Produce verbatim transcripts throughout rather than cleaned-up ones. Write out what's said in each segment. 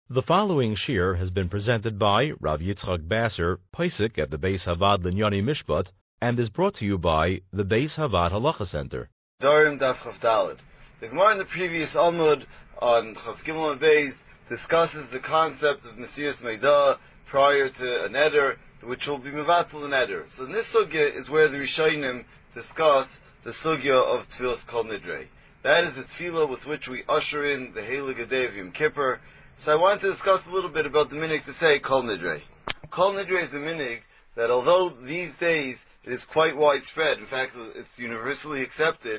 The following shir has been presented by Rav Yitzchak Basser, Pesach at the Beis Havad Linyani Mishpat, and is brought to you by the Beis Havad Halacha Center. Dorim Daf Chav Daled. The Gemara in the previous Amud on Chav Gimel and Beis discusses the concept of Mesiras Meidah prior to a neder, which will be Mevatel the neder. So in this sugya is where the Rishonim discuss the sugya of Tfilas Kol Nidrei. That is the tefillah with which we usher in the Heilige Day of Yom Kippur. So I wanted to discuss a little bit about the minig to say Kol Nidrei. Kol Nidrei is a minig that although these days it is quite widespread, in fact it's universally accepted,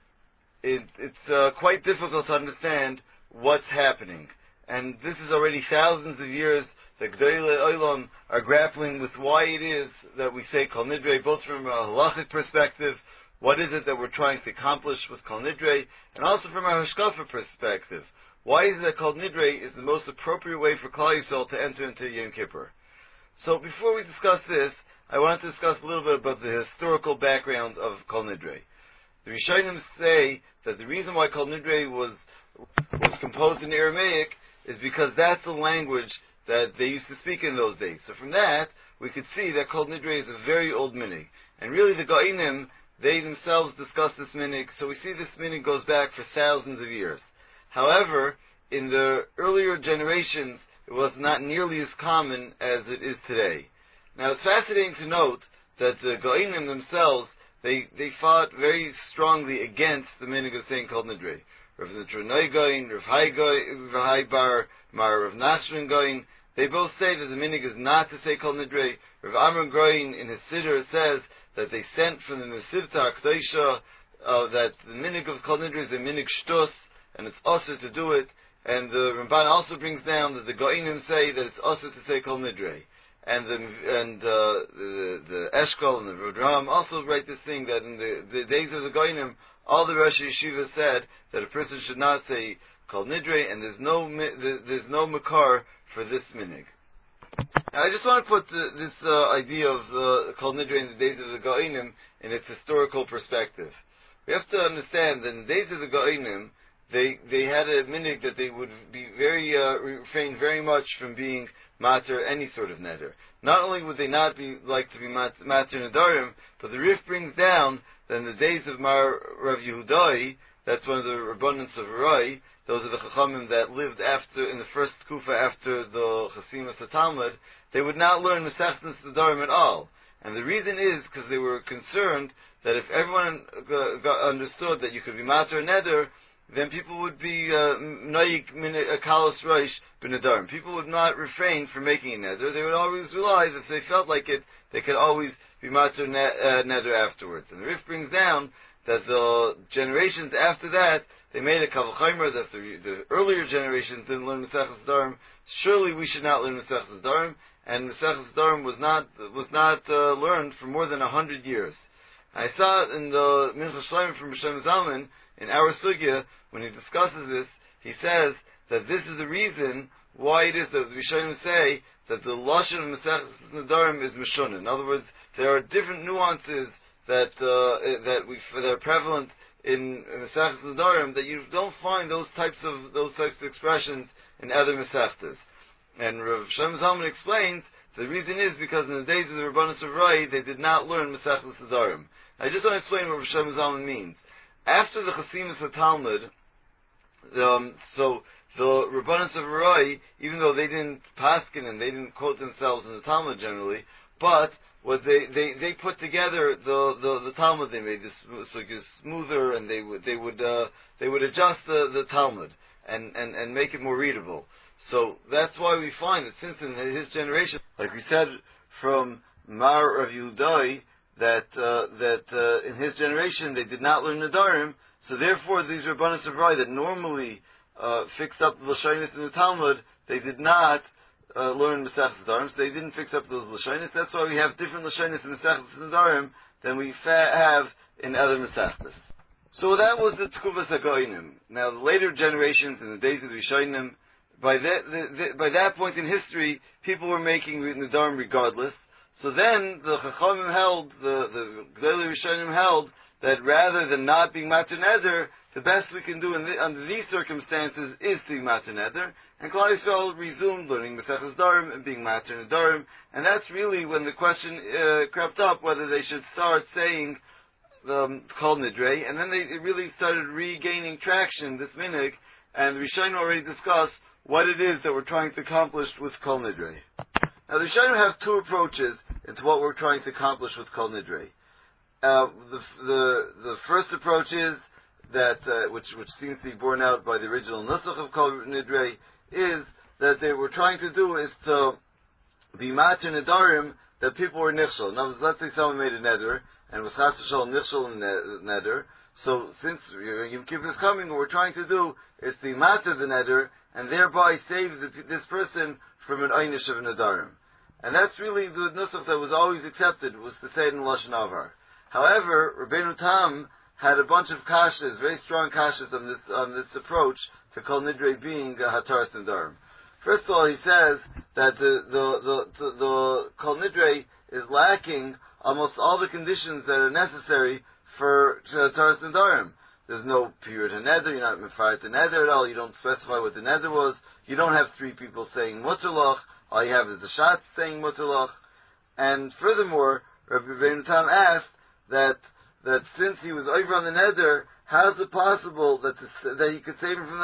it, it's uh, quite difficult to understand what's happening. And this is already thousands of years that Gdolei Olam are grappling with why it is that we say Kol Nidrei, both from a halachic perspective, what is it that we're trying to accomplish with Kol Nidrei, and also from a hashkafa perspective. Why is it that Kol Nidrei is the most appropriate way for Klal Yisrael to enter into Yom Kippur? So before we discuss this, I want to discuss a little bit about the historical background of Kol Nidrei. The Rishonim say that the reason why Kol Nidrei was was composed in Aramaic is because that's the language that they used to speak in those days. So from that, we could see that Kol Nidrei is a very old minig. And really the Ga'inim, they themselves discuss this minig, so we see this minig goes back for thousands of years. However, in the earlier generations, it was not nearly as common as it is today. Now, it's fascinating to note that the Ga'inim themselves, they, they fought very strongly against the minig of saying Kol Nidrei. Rav Nitronoi Gain, Rav Hai Bar, Mar Rav Nachman Gain, they both say that the minig is not to say Kol Nidrei. Rav Amram Gain in his Siddur says that they sent from the Mesivta HaKadoshah uh, that the minig of Kol Nidrei is a minig shtus, and it's also to do it. And the Ramban also brings down that the Ga'inim say that it's also to say Kol Nidrei. And the and uh, the, the Eshkol and the Rodram also write this thing that in the, the days of the Ga'inim, all the Rosh Yeshiva said that a person should not say Kol Nidrei, and there's no there's no makar for this minig. Now, I just want to put the, this uh, idea of uh, Kol Nidrei in the days of the Ga'inim in its historical perspective. We have to understand that in the days of the Ga'inim, they they had a minig that they would be very uh, refrain very much from being mater any sort of neder. Not only would they not be like to be mater nedarim, but the Rif brings down that in the days of Mar Rav Yehudai, that's one of the Rabbonans of Rai, those are the Chachamim that lived after in the first Kufa after the Chasimas Talmud, they would not learn Masechtas Nedarim at all. And the reason is because they were concerned that if everyone got, got understood that you could be mater neder, then people would be noyik kalos roish b'nedarim. People would not refrain from making a neder. They would always realize if they felt like it, they could always be matzah neder afterwards. And the Rif brings down that the generations after that, they made a kavul chaymer that the, the earlier generations didn't learn Maseches Nedarim. Surely we should not learn Maseches Nedarim, and Maseches Nedarim was not was not uh, learned for more than a hundred years. I saw it in the Mincha Shloim from Hashem Zalman in our sugya when he discusses this. He says that this is the reason why it is that the Rishonim say that the lashon of Maseches Nedarim is meshuna. In other words, there are different nuances that uh, that we that are prevalent in Maseches Nedarim that you don't find those types of those types of expressions in other Masechtas. And Rav Shem Zalman explains the reason is because in the days of the Rabbanos of Rai they did not learn Maseches Nedarim. I just want to explain what Rav Shem Zalman means. After the Chasimas Talmud, um, so the Rabbanos of Rai, even though they didn't paskin and they didn't quote themselves in the Talmud generally, but what they, they, they put together the, the, the Talmud, they made this so smoother, and they would they would uh, they would adjust the, the Talmud and, and, and make it more readable. So that's why we find that since in his generation, like we said from Mar of Yehudai, that uh, that uh, in his generation they did not learn Nedarim, so therefore these Rabbanos of Rai that normally uh, fixed up the Lashonis in the Talmud, they did not uh, learn Maseches Nedarim, so they didn't fix up those Lashonis. That's why we have different Lashonis in Maseches Nedarim than we fa- have in other Masechtas. So that was the Tkuvas HaGoinim. Now the later generations, in the days of the Rishonim, by that, the, the, by that point in history, people were making Nedarim regardless. So then the Chachamim held, the, the Gdolei Rishonim held, that rather than not being mater neder, the best we can do in the, under these circumstances is to be mater neder, And Klal Yisrael resumed learning Maseches Darim and being matter in Darim, and that's really when the question uh, crept up whether they should start saying the Kol Nidrei, and then they really started regaining traction, this minhag, and the Rishonim already discussed what it is that we're trying to accomplish with Kol Nidrei. Now the Rishonim have two approaches into what we're trying to accomplish with Kol Nidrei. Uh, the, the the first approach is that, uh, which which seems to be borne out by the original Nusach of Kol Nidrei, is that they were trying to do is to be matter nedarim that people were nichshol. Now, let's say someone made a neder and was chas v'shalom nichshol in the neder. So, since Yom Kippur is coming, what we're trying to do is to matter the neder and thereby save the, this person from an einish of nedarim. And that's really the nusach that was always accepted, was to say it in Lashon Avar. However, Rabbeinu Tam had a bunch of kashas, very strong kashas on this on this approach to Kol Nidrei being uh, Hataras Nedarim. First of all, he says that the the the, the, the Kol Nidrei is lacking almost all the conditions that are necessary for Hataras Nedarim. There's no period of neder, you're not mefaret the neder at all, you don't specify what the neder was, you don't have three people saying mutalach, all you have is the shat saying mutalach, and furthermore, Rabbi Rabbeinu Tam asked that that since he was over on the neder, how is it possible that the, that he could save him from the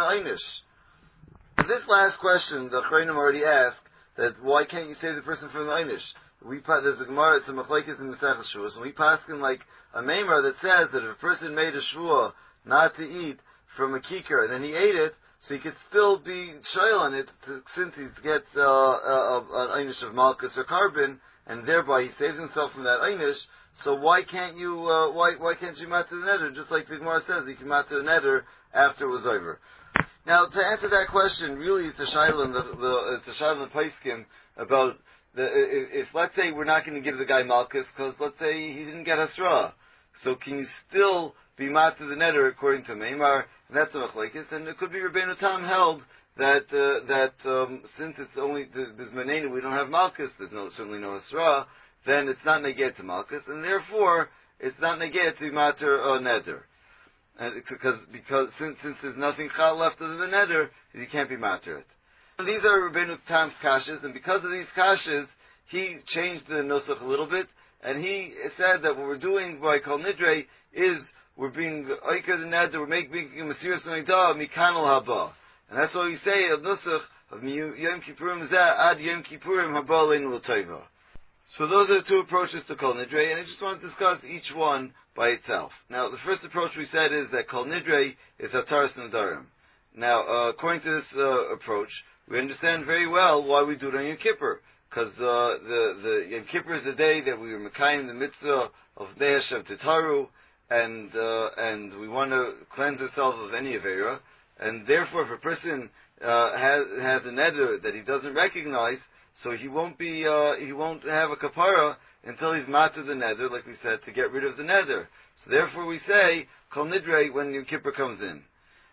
einish? This last question, the Chreinim already asked, that why can't you save the person from the einish? We there's a Gemara, it's a Machlekes in Maseches Shavuos, and we pass in like a Meimar that says that if a person made a shvua not to eat from a kikar, and then he ate it, so he could still be shoyl on it to, since he gets uh, uh, an einish of malchus or carbon, and thereby he saves himself from that einish. So why can't you, uh, why, why can't you matter the neder? Just like the Gemara says, you can matter the neder after it was over. Now, to answer that question, really it's a shayla in the, the, it's a shayla in the Paiskim about the, if, if, let's say we're not going to give the guy malchus, because let's say he didn't get hasra. So can you still be matter the neder according to Meimar? And that's the machlekes. And it could be Rabbeinu Tam held that, uh, that, um, since it's only, there's menena, we don't have malchus, there's no, certainly no hasra, then it's not negate to malchus, and therefore it's not negate to matter or neder, and because because since since there's nothing chal left other than neder, you can't be matter it. And these are Rabbeinu Tam's kashas, and because of these kashas, he changed the nusach a little bit, and he said that what we're doing by Kol Nidrei is we're being oiker the neder, we're making a mesiras neidah mikanal haba, and that's why we say a nusach of Yom Kippurim zeh ad Yom Kippurim haba leinu l'tova. So those are the two approaches to Kol Nidrei, and I just want to discuss each one by itself. Now, the first approach we said is that Kol Nidrei is Hataras Nedarim. Now, uh, according to this uh, approach, we understand very well why we do it on Yom Kippur, because uh, the the Yom Kippur is a day that we are mekayim the mitzvah of Dei Hashem Titaru, and uh, and we want to cleanse ourselves of any avera, and therefore, if a person uh, has has a neder that he doesn't recognize, so he won't be, uh, he won't have a kapara until he's matter the neder, like we said, to get rid of the neder. So therefore we say, Kol Nidrei when Yom Kippur comes in.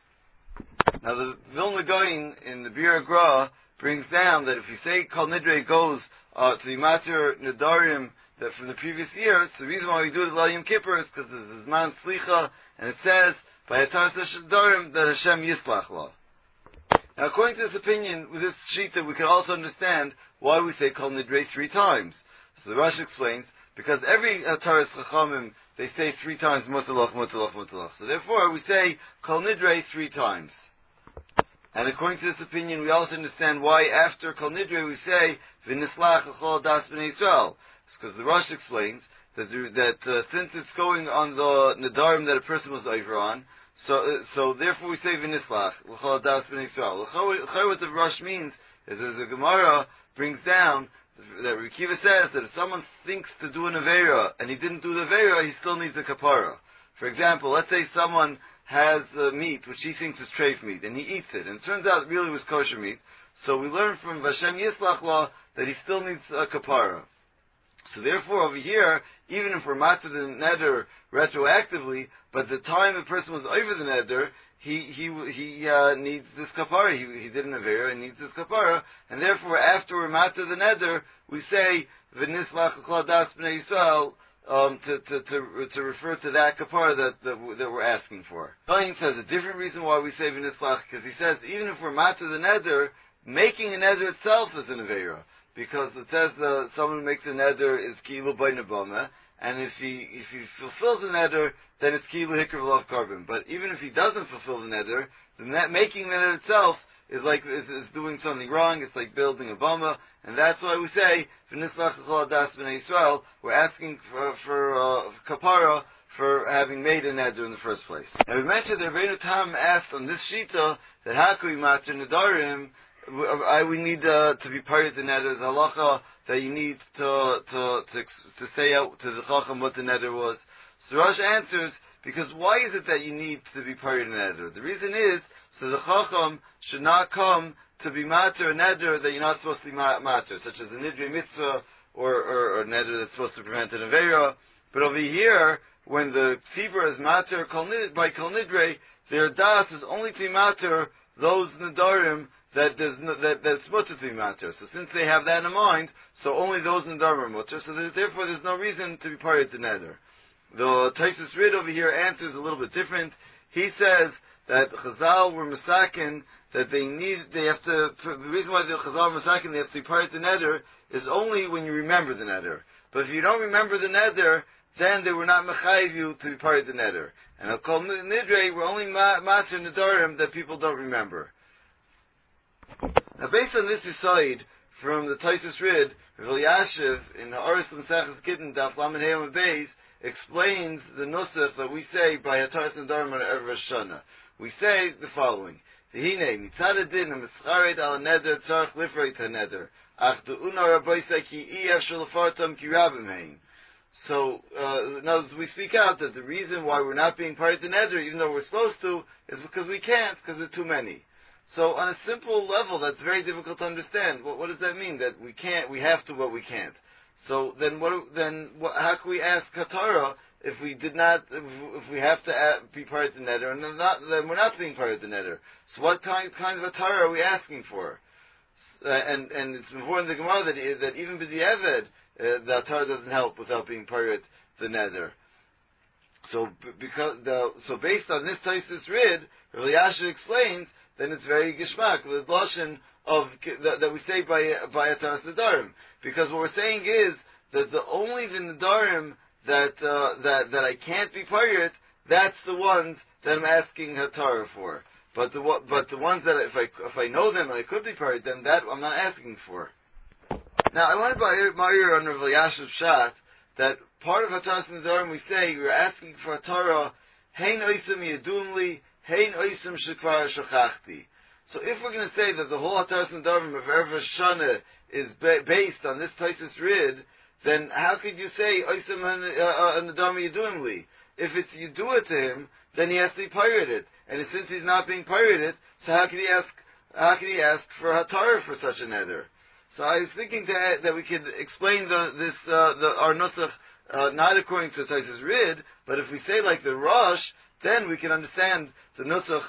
Now the Vilna Gaon in the Bir Gra brings down that if you say Kol Nidrei goes, uh, to the matter nedarim that from the previous year, it's the reason why we do it at Yom Kippur is because there's Zman Slicha, and it says, by Hataras Nedarim, that Hashem Yislach La. Now, according to this opinion, with this shita, we can also understand why we say Kol Nidrei three times. So the Rashi explains, because every Hataras Chachamim, they say three times Mutalach, Mutalach, Mutalach. So therefore, we say Kol Nidrei three times. And according to this opinion, we also understand why after Kol Nidrei we say V'nislach L'chol Das B'nai Yisrael. It's because the Rashi explains that, that uh, since it's going on the Nedarim that a person was over on, So, uh, so therefore we say v'nislach l'chol das b'nei Yisrael. L'chol what the Rosh means is, as the Gemara brings down that Reb Akiva says that if someone thinks to do an avera and he didn't do the avera, he still needs a kapara. For example, let's say someone has uh, meat which he thinks is treif meat and he eats it, and it turns out it really was kosher meat. So we learn from Vashem Yislach law that he still needs a kapara. So therefore, over here, even if we're matter the neder retroactively, but the time the person was over the neder, he he he uh, needs this kapara. He, he did an avera and needs this kapara, and therefore, after we're matter the neder, we say v'nislach l'chol das b'nei Yisrael um, to to to to refer to that kapara that that, that we're asking for. Kain says a different reason why we say v'nislach, because he says even if we're matter the neder, making a neder itself is an avera, because it says that someone who makes a neder is kilu by nebama, and if he if he fulfills the neder, then it's kilu hikr v'lav karbon. But even if he doesn't fulfill the neder, then that making the neder itself is like is, is doing something wrong. It's like building a bama, and that's why we say v'nislach l'chol adas b'nei Yisrael. We're asking for, for uh, kapara for having made a neder in the first place. Now we mentioned that Rabbeinu Tam asked on this shita that how could we matter nedarim? I, we need uh, to be part of the neder. The halacha that you need to to to, to say out to the chacham what the neder was. So Rosh answers, because why is it that you need to be part of the neder? The reason is so the chacham should not come to be matter a neder that you're not supposed to be matter, such as a nidre mitzvah or or, or neder that's supposed to prevent an avera. But over here, when the tzibur is matter by kol nidre, their das is only to matter those nedarim that there's no, that that's mutter to be matter. So since they have that in mind, so only those nedarim are mutter. So there, therefore, there's no reason to be part of the neder. The Taisus Rid over here answers a little bit different. He says that Chazal were masakin that they need, they have to. The reason why the Chazal were masakin they have to be part of the neder is only when you remember the neder. But if you don't remember the neder, then they were not mechayiv you to be part of the neder. And I'll call nidre were only matter nedarim that people don't remember. Now, based on this aside from the Taisus Rid, Rav Elyashiv in the Oris L'Maseches Gittin Daf Lamed Heyam Beis explains the nusach that we say by Hataras Nedarim on Erev Rosh Hashanah. We say the following: V'hinei mitzad hadin ha'mischaret al neder tzarich lifreit ha'neder ach du'una rabbeisei ki iyaf shalafartam ki rabim hein. So, uh, now we speak out that the reason why we're not being part of the neder, even though we're supposed to, is because we can't, because there are too many. So on a simple level, that's very difficult to understand. What, what does that mean? That we can't, we have to, but we can't. So then, what? Then what, how can we ask Katara if we did not, if, if we have to add, be part of the neder, and not, then we're not being part of the neder? So what kind, kind of a Torah are we asking for? Uh, and and it's important in the Gemara that that even b'di'eved, uh, the Torah doesn't help without being part of the neder. So b- because the, so based on this Taisus Rid, Rav Elyashiv explains. Then it's very gishmak, the lashon of that, that we say by by Hataras Nedarim, because what we're saying is that the only the nedarim that uh, that that I can't be pirate, that's the ones that I'm asking Hatara for. But the but the ones that if I if I know them and I could be pirate, then that I'm not asking for. Now I want to admire on Rav Elyashiv's shot that part of Hataras Nedarim we say we're asking for Hatara hein oisem yedumli. Hein oisem shekvar shachachti. So if we're going to say that the whole Hataras Nedarim of Erev Rosh Hashanah is ba- based on this Taisus Rid, then how could you say oisem nedarim yedumli? If it's you do it to him, then he has to be pirated, and since he's not being pirated, so how can he ask? How can he ask for Hatara for such a neder? So I was thinking that that we could explain the, this uh, the our nusach uh, not according to Taisus Rid, but if we say like the Rosh, then we can understand the nusach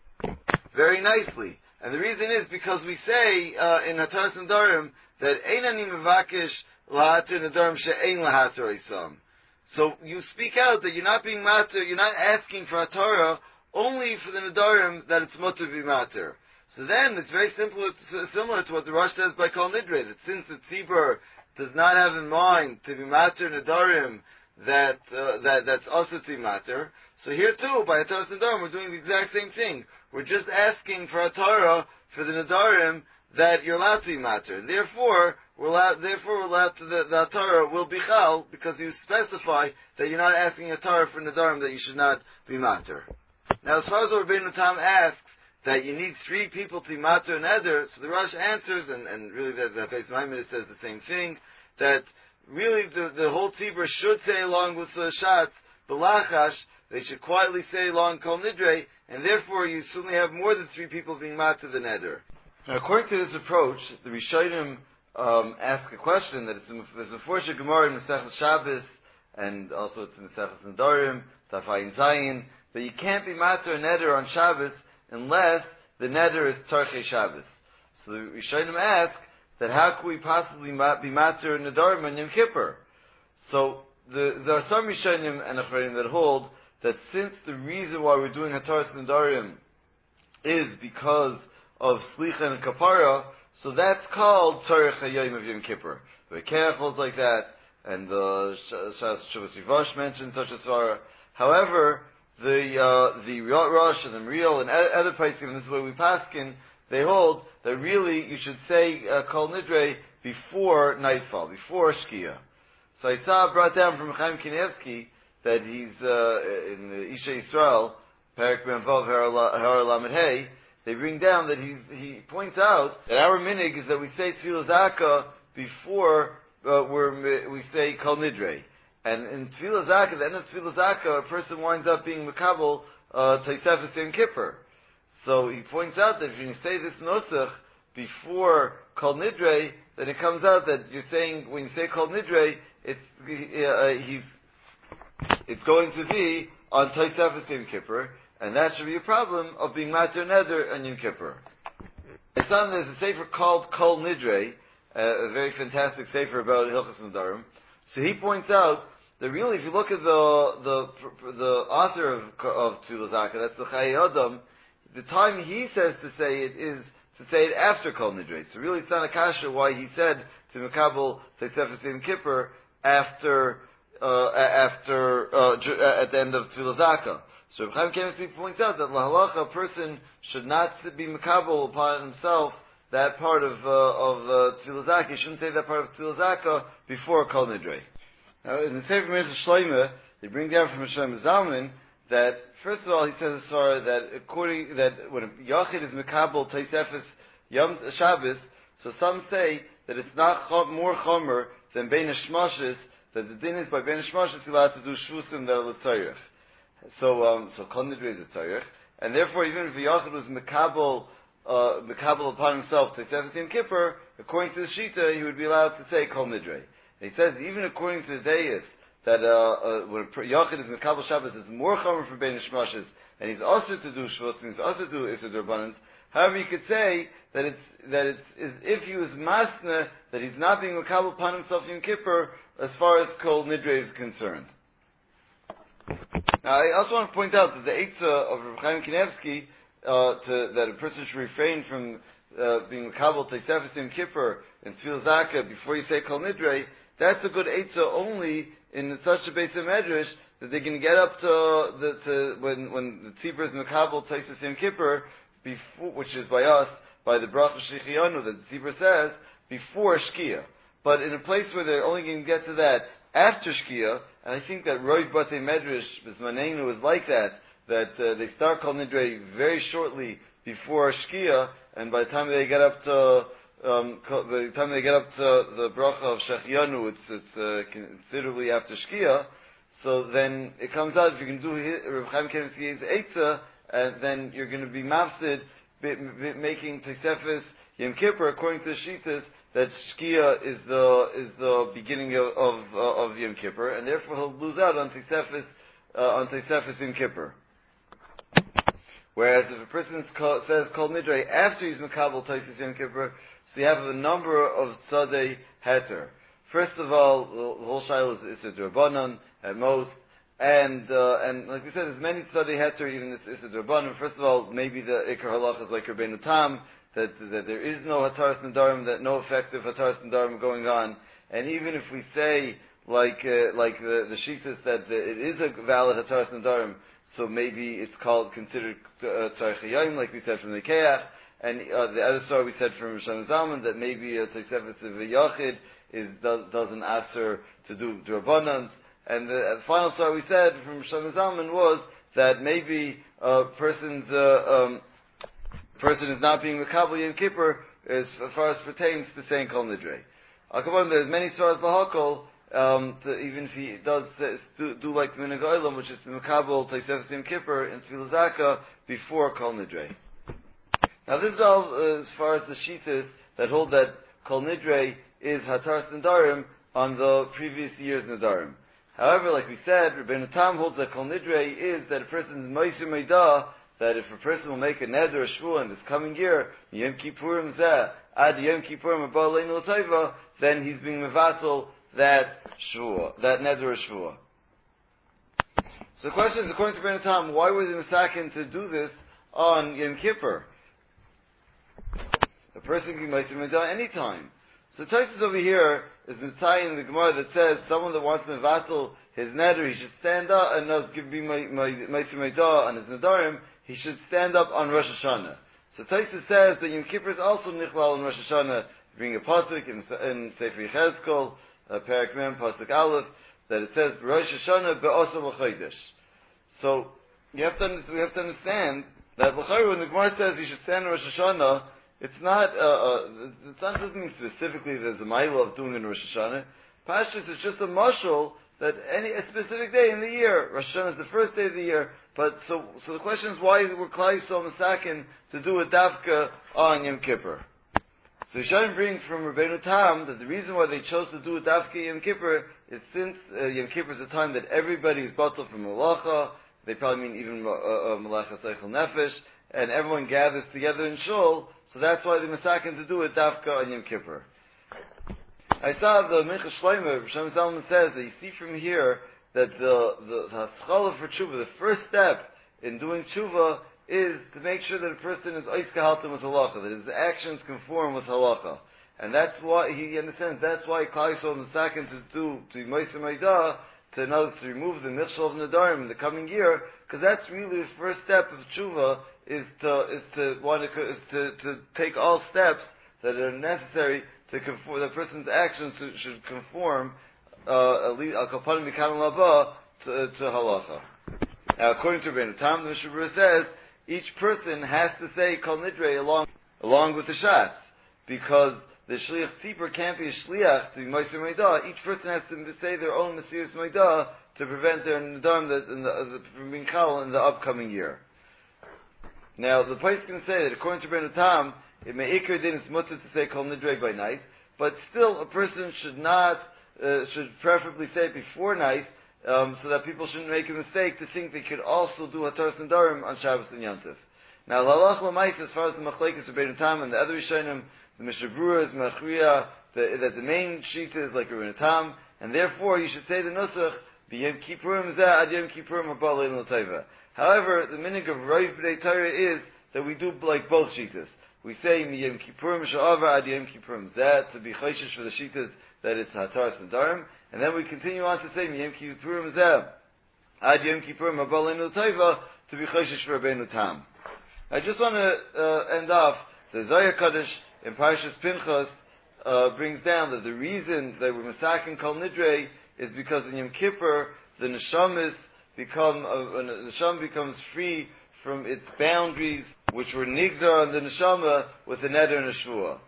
very nicely. And the reason is because we say uh, in Hataras Nedarim that Einani mevakish lahater nedarim she'ein lahater isam. So you speak out that you're not being matter, you're not asking for a Torah only for the nedarim that it's mutter to be matter. So then it's very simple, similar to what the Rosh says by Kol Nidre, that since the tzibur does not have in mind to be matter nedarim that uh, that that's also to be matter. So here too, by Hataras Nedarim, we're doing the exact same thing. We're just asking for a Torah for the nedarim that you're allowed to be matter, and therefore we're allowed, therefore we're allowed to the, the Torah will be chal because you specify that you're not asking a Torah for nedarim that you should not be matter. Now, as far as what Rabbeinu Tam asks that you need three people to be matter and eder, so the Rosh answers, and, and really the, the Beis Maimon says the same thing, that really the, the whole tzibur should say along with the shatz b'lachash, they should quietly say along kol nidre, and therefore you certainly have more than three people being matter than eder. Now, according to this approach, the Rishonim um, ask a question that it's in, there's a Forsha Gemara in Masechus Shabbos, and also it's in Masechus Nedarim, Daf Ayin Zayin, that you can't be matter and eder on Shabbos unless the neder is Tzarchei Shabbos. So the Rishonim ask that how could we possibly be matter and nedarim on Yom Kippur? So the, there are some Rishonim and Achronim that hold that since the reason why we're doing Hataras Nedarim is because of Slicha and Kapara, so that's called Tzarech HaYom of Yom Kippur. The Keach holds like that, and the Shas Shavas Yivash mentions such a svara. However, the uh, the Riyat Rosh and the Mriel and other Paisim, and this is where we paskin, they hold that really you should say uh, Kol Nidre before nightfall, before Shkia. So I saw brought down from Chaim Kanievsky that he's uh, in the Isha Yisrael, Perik Ben Vav Har Lamed Hey. They bring down that he's, he points out that our minig is that we say Tefillah Zaka before uh, we're, we say Kol Nidre. And in Tefillah Zaka, at the end of Tefillah Zaka, a person winds up being Makabel uh, Taisefes Yom Kippur. So he points out that if you say this Nosach before Kol Nidre, then it comes out that you're saying, when you say Kol Nidre, it's, uh, he's, it's going to be on Taisefes Yom Kippur, and that should be a problem of being Mater Neder on Yom Kippur. It's on, there's a sefer called Kol Nidre, uh, a very fantastic sefer about Hilchos Nedarim. So he points out that really, if you look at the the the author of of Tefillah Zaka, that's the Chayei Adam, the time he says to say it is to say it after Kol Nidre. So really, it's not a kasha why he said to Mekabel Taisefes Yom Kippur after uh, after uh, at the end of Tefillah Zaka. So Reb Chaim Kanievsky points out that lahalacha, a person should not be Mekabel upon himself that part of uh, of uh, Tefillah Zaka. He shouldn't say that part of Tefillah Zaka before Kol Nidre. Now, in the Sefer Minchas Shloimeh, they bring down from Shlomo Zalman that first of all he says as far that according that when a Yachid is Mekabel Taisefes Yom Shabbos, so some say that it's not chom, more chomer than Bein Hashmashis, that the din is by Bein Hashmashis you're allowed to do shvusim that are l'tzayich. So, um, so Kol Nidre is a tzayich, and therefore even if a Yachid was Mekabel uh, Mekabel upon himself Taisefes Yom Kippur, according to the Shita, he would be allowed to say Kol Nidre. And he says even according to the Deis that uh, uh, when Yachid is Mekabel Shabbos, it's more chomer for Bein Hashmashis, and he's also to do shvusim, he's also to do Issur D'Rabbanan. However, you could say that it's that it's as if he was masna, that he's not being Mekabel upon himself Yom Kippur as far as Kol Nidre is concerned. Now, I also want to point out that the Eitzah of Reb Chaim Kanievsky uh, to, that a person should refrain from uh, being Mekabel Taisefes Yom Kippur and Tefillah Zaka before you say Kol Nidre, that's a good Eitzah only in such a Beis Medrash that they can get up to the to when when the tzibur is Mekabel Taisefes Yom Kippur, before, which is by us, by the Bracha Shlichiyanu that the tzibur says, before Shkia. But in a place where they're only going to get to that after Shkia, and I think that Roy Batei Medrash, Bismanenu, is like that, that uh, they start Kol Nidre very shortly before Shkia, and by the time they get up to, um, by the time they get up to the Bracha of Shechiyanu, it's, it's uh, considerably after Shkia, so then it comes out, if you can do Reb Chaim Kanievsky's Eitzah, and then you're going to be mafsid, making Taisefes Yom Kippur, according to the Shitas, that Shkia is the is the beginning of of, uh, of Yom Kippur, and therefore he'll lose out on Taisefes uh, on Taisefes Yom Kippur. Whereas if a person call, says Kol Nidre after he's Mekabel Taisefes Yom Kippur, so you have a number of Tzadei Heter. First of all, the whole Shiloh is Issur D'Rabbanan at most. And uh, and like we said, there's many tzadei heter, even this Issur D'Rabbanan. First of all, maybe the Ikar Halach is like Rabbeinu Tam, that that there is no Hataras Nedarim, that no effective Hataras Nedarim going on. And even if we say like uh, like the the Shitas that the, it is a valid Hataras Nedarim, so maybe it's called considered Tzarech HaYom, like we said from the Keach. And uh, the other story we said from Shlomo Zalman that maybe a Taisefes of a Yachid is does, doesn't answer to do D'Rabbanan. And the, the final story we said from Shlomo Zalman was that maybe a person's uh, um, person is not being Mekabel Yom Kippur as far as pertains to saying Kol Nidre. Al Kabbalah, there's many stories lahakol, um, to, even if he does uh, do, do like the Minhag Olam, which is the Mekabel Taisefes Yom Kippur and Tefillah Zaka before Kol Nidre. Now this is all uh, as far as the Shitas that hold that Kol Nidre is Hataras Nedarim on the previous year's Nedarim. However, like we said, Rabbeinu Tam holds that Kol Nidre is that a person's Meiser Meidah, that if a person will make a neder or shvuah in this coming year, Yom Kippurim Zeh, Ad Yom Kippurim Abba Leinu L'Tova, then he's being mevatel that shvuah, that neder or shvuah. So the question is, according to Rabbeinu Tam, why were they misaken to do this on Yom Kippur? A person can be Meiser Meidah any time. So Tosfos over here is Mitzayim in the Gemara that says someone that wants to mevatel his neder, he should stand up and not give me Meiser Meidah on his nedarim. He should stand up on Rosh Hashanah. So Tosfos says that Yom Kippur is also nichlal on Rosh Hashanah. Bring a pasuk in, in Sefer Yechezkel, uh, Perek Mem, pasuk Aleph, that it says Rosh Hashanah be'osam l'chodesh. So you have to we have to understand that when the Gemara says you should stand on Rosh Hashanah, it's not, uh, uh, it's not doesn't mean specifically there's a ma'ila of doing it in Rosh Hashanah. Pashtus is just a mashal that any a specific day in the year. Rosh Hashanah is the first day of the year. But so so the question is why were Klal Yisrael Masakin to do a dafka on Yom Kippur? So Yisharim bring from Rabbeinu Tam that the reason why they chose to do a dafka Yom Kippur is since uh, Yom Kippur is a time that everybody is batal from Malacha. They probably mean even Malacha Seichel Nefesh, and everyone gathers together in Shul. So that's why the Masakin to do a dafka on Yom Kippur. I saw the Mincha Shlomo, Shem Zalman says that you see from here that the the, the Haskalah for Tshuva, the first step in doing Tshuva is to make sure that a person is ois kahaltim with halacha, that his actions conform with halacha. And that's why, he understands, that's why Klal Yisrael is second to do, to Meiser Meidah, to, in other, to remove the Michshel of Nadarim in the coming year, because that's really the first step of Tshuva, is to, is to, want to, is to, to take all steps that are necessary to conform, the person's actions to, should conform, uh, at least, al-kapanim mikan laba, to, to halacha. Now, according to Rabbeinu Tam, the Mishnah Berurah says, each person has to say Kol Nidrei along, along with the Shatz, because the Shliach Tzipor can't be a Shliach to be Meiser Meidah. Each person has to say their own Mesiras Meidah to prevent their Nedarim the, from being Chal in the upcoming year. Now, the place can say that according to Rabbeinu Tam, it may Iker Din is mutter to say Kol Nidrei by night, but still a person should not, uh, should preferably say it before night, Um, so that people shouldn't make a mistake to think they could also do Hataras Nedarim on Shabbos and Yom Tov. Now, Lalach L'mayis, as far as the Machlekes Rabbeinu Tam and the other Rishonim, the Mishnah Berurah is Machriya, that the main Shita is like Rabbeinu Tam, and therefore you should say the Nusach, B'Yom Kippurim Zeh Ad Yom Kippurim Haba Leil L'Tova. However, the minig of Rav B'nai Torah is that we do like both Shitas. We say Yom Kippurim Sha'ava Ad Yom Kippurim Zeh, to be Chayshish for the Shitas that it's Hataras Nedarim. And then we continue on to say Yom Kippurim Zeh Ad Yom Kippurim Haba Leil L'Tova, to be Chayshish for Rabbeinu Tam. I just want to uh, end off, the Zohar Kodesh in Parashas Pinchas uh, brings down that the reason that we're Masakin Kol Nidrei is because in Yom Kippur the Neshamis become, uh, the Neshama becomes free from its boundaries which were Nigzar on the Neshama with the Neder and the Shvuah.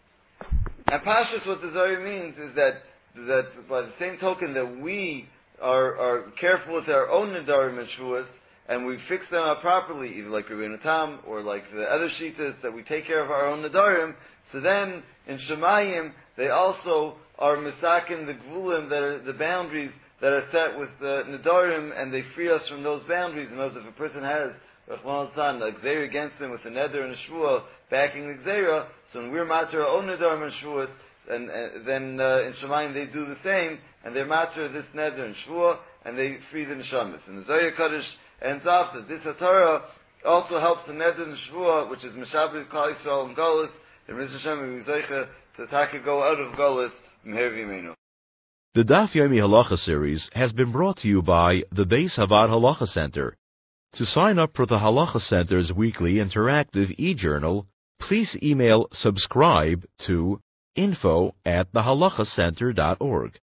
And Pashas, what the Zohar means is that that by the same token that we are, are careful with our own Nedarim and Shvuas, and we fix them up properly, either like Rabbeinu Tam or like the other Shitas, that we take care of our own Nedarim, so then in Shemayim they also are Misakin the Gvulim, that are the boundaries that are set with the Nedarim, and they free us from those boundaries. And those, if a person has Rachman al-Tzan, a Gzeira against him with a Neder and a Shvuah backing the Gzeira, so when we're matter our own Nedarim and Shvuah, and uh, then uh, in Shemayim they do the same, and they're matter this Neder and Shvuah, and they free the Neshamis. And the Zohar Kodesh ends off that this Torah also helps the Neder and Shvuah, which is Meshabed Klal Yisrael and Golus, and Riz Hashem and Yizaycha to Taka go out of Golus, Meher V'Yimenu. The Daf Yomi Halacha series has been brought to you by the Beis Havad Halacha Center. To sign up for the Halacha Center's weekly interactive e-journal, please email subscribe to info at the halacha center dot org.